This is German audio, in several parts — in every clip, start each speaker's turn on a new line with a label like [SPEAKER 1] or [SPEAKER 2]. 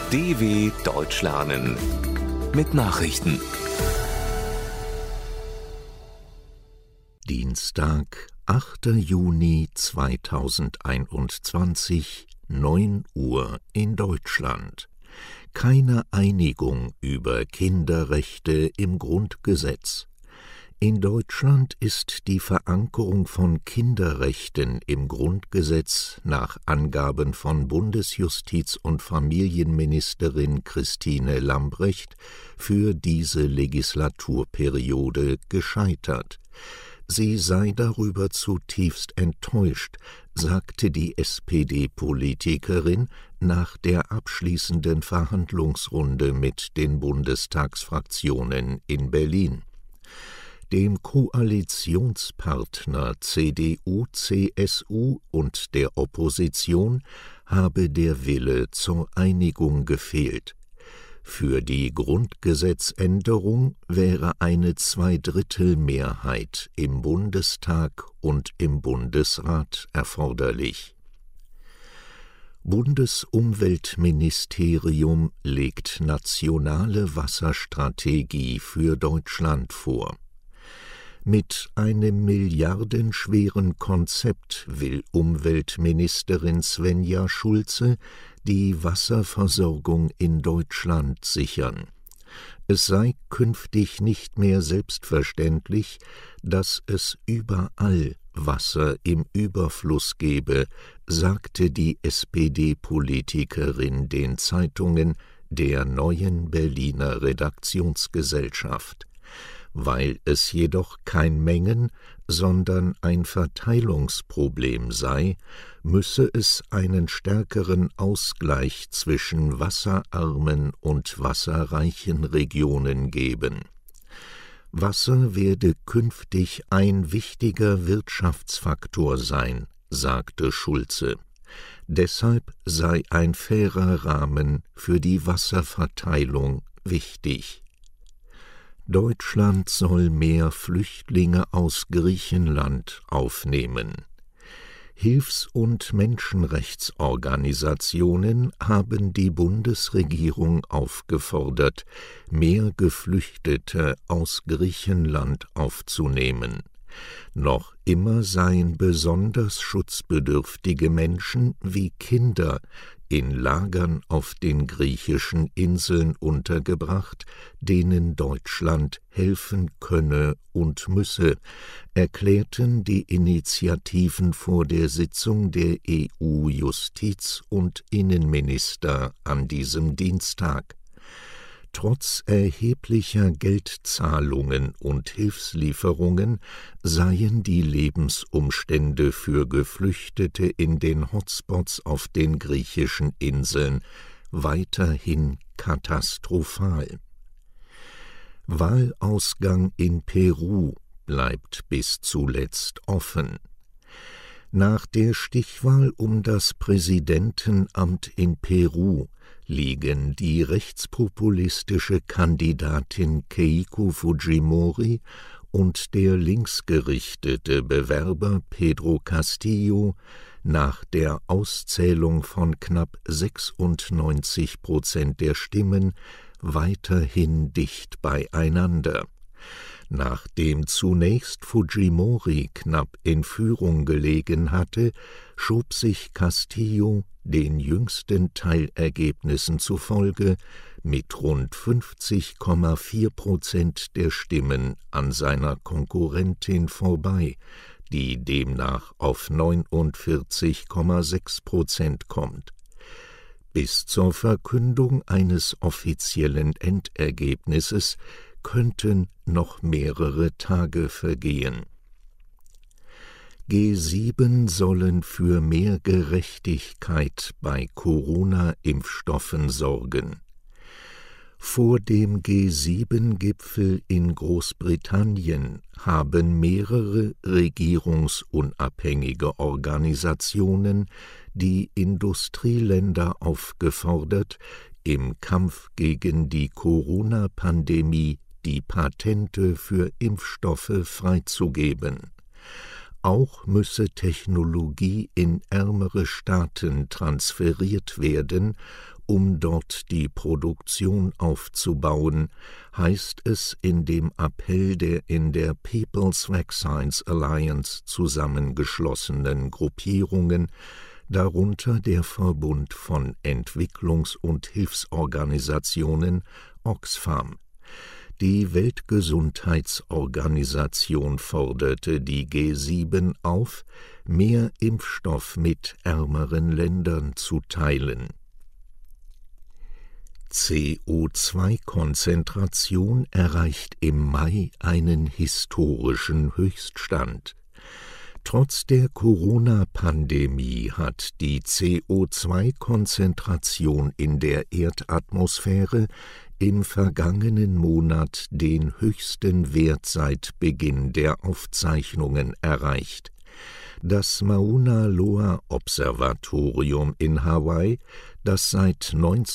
[SPEAKER 1] DW Deutsch lernen mit Nachrichten.
[SPEAKER 2] Dienstag, 8. Juni 2021, 9 Uhr in Deutschland. Keine Einigung über Kinderrechte im Grundgesetz. In Deutschland ist die Verankerung von Kinderrechten im Grundgesetz nach Angaben von Bundesjustiz- und Familienministerin Christine Lambrecht für diese Legislaturperiode gescheitert. Sie sei darüber zutiefst enttäuscht, sagte die SPD-Politikerin nach der abschließenden Verhandlungsrunde mit den Bundestagsfraktionen in Berlin. Dem Koalitionspartner CDU, CSU und der Opposition habe der Wille zur Einigung gefehlt. Für die Grundgesetzänderung wäre eine Zweidrittelmehrheit im Bundestag und im Bundesrat erforderlich. Bundesumweltministerium legt nationale Wasserstrategie für Deutschland vor. Mit einem milliardenschweren Konzept will Umweltministerin Svenja Schulze die Wasserversorgung in Deutschland sichern. Es sei künftig nicht mehr selbstverständlich, dass es überall Wasser im Überfluss gebe, sagte die SPD-Politikerin den Zeitungen der Neuen Berliner Redaktionsgesellschaft. Weil es jedoch kein Mengen-, sondern ein Verteilungsproblem sei, müsse es einen stärkeren Ausgleich zwischen wasserarmen und wasserreichen Regionen geben. Wasser werde künftig ein wichtiger Wirtschaftsfaktor sein, sagte Schulze. Deshalb sei ein fairer Rahmen für die Wasserverteilung wichtig. Deutschland soll mehr Flüchtlinge aus Griechenland aufnehmen. Hilfs- und Menschenrechtsorganisationen haben die Bundesregierung aufgefordert, mehr Geflüchtete aus Griechenland aufzunehmen. Noch immer seien besonders schutzbedürftige Menschen wie Kinder in Lagern auf den griechischen Inseln untergebracht, denen Deutschland helfen könne und müsse, erklärten die Initiativen vor der Sitzung der EU-Justiz- und Innenminister an diesem Dienstag. Trotz erheblicher Geldzahlungen und Hilfslieferungen seien die Lebensumstände für Geflüchtete in den Hotspots auf den griechischen Inseln weiterhin katastrophal. Wahlausgang in Peru bleibt bis zuletzt offen. Nach der Stichwahl um das Präsidentenamt in Peru liegen die rechtspopulistische Kandidatin Keiko Fujimori und der linksgerichtete Bewerber Pedro Castillo nach der Auszählung von knapp 96% der Stimmen weiterhin dicht beieinander. Nachdem zunächst Fujimori knapp in Führung gelegen hatte, schob sich Castillo den jüngsten Teilergebnissen zufolge mit rund 50,4% der Stimmen an seiner Konkurrentin vorbei, die demnach auf 49,6% kommt. Bis zur Verkündung eines offiziellen Endergebnisses könnten noch mehrere Tage vergehen. G7 sollen für mehr Gerechtigkeit bei Corona-Impfstoffen sorgen. Vor dem G7-Gipfel in Großbritannien haben mehrere regierungsunabhängige Organisationen die Industrieländer aufgefordert, im Kampf gegen die Corona-Pandemie die Patente für Impfstoffe freizugeben. Auch müsse Technologie in ärmere Staaten transferiert werden, um dort die Produktion aufzubauen, heißt es in dem Appell der in der People's Vaccines Alliance zusammengeschlossenen Gruppierungen, darunter der Verbund von Entwicklungs- und Hilfsorganisationen Oxfam. Die Weltgesundheitsorganisation forderte die G7 auf, mehr Impfstoff mit ärmeren Ländern zu teilen. CO2-Konzentration erreicht im Mai einen historischen Höchststand. Trotz der Corona-Pandemie hat die CO2-Konzentration in der Erdatmosphäre im vergangenen Monat den höchsten Wert seit Beginn der Aufzeichnungen erreicht. Das Mauna Loa Observatorium in Hawaii, das seit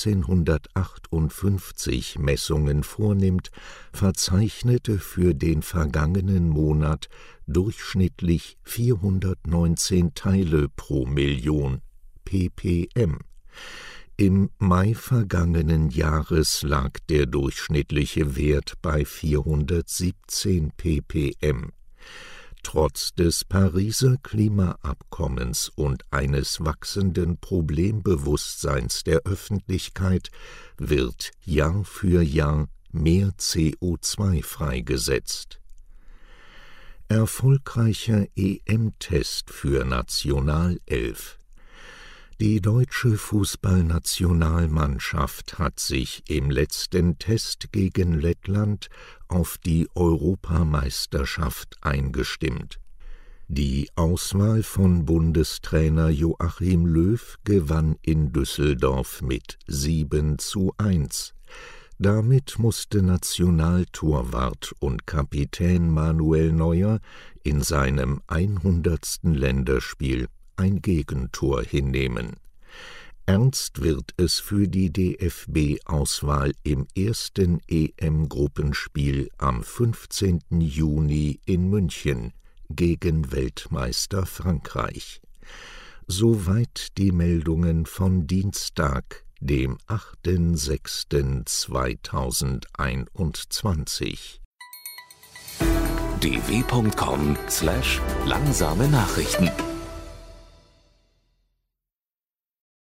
[SPEAKER 2] 1958 Messungen vornimmt, verzeichnete für den vergangenen Monat durchschnittlich 419 Teile pro Million, ppm. Im Mai vergangenen Jahres lag der durchschnittliche Wert bei 417 ppm. Trotz des Pariser Klimaabkommens und eines wachsenden Problembewusstseins der Öffentlichkeit wird Jahr für Jahr mehr CO2 freigesetzt. Erfolgreicher EM-Test für Nationalelf. Die deutsche Fußballnationalmannschaft hat sich im letzten Test gegen Lettland auf die Europameisterschaft eingestimmt. Die Auswahl von Bundestrainer Joachim Löw gewann in Düsseldorf mit 7:1. Damit musste Nationaltorwart und Kapitän Manuel Neuer in seinem 100. Länderspiel ein Gegentor hinnehmen. Ernst wird es für die DFB-Auswahl im ersten EM-Gruppenspiel am 15. Juni in München gegen Weltmeister Frankreich. Soweit die Meldungen von Dienstag, dem 8.6.2021.
[SPEAKER 1] dw.com/langsame Nachrichten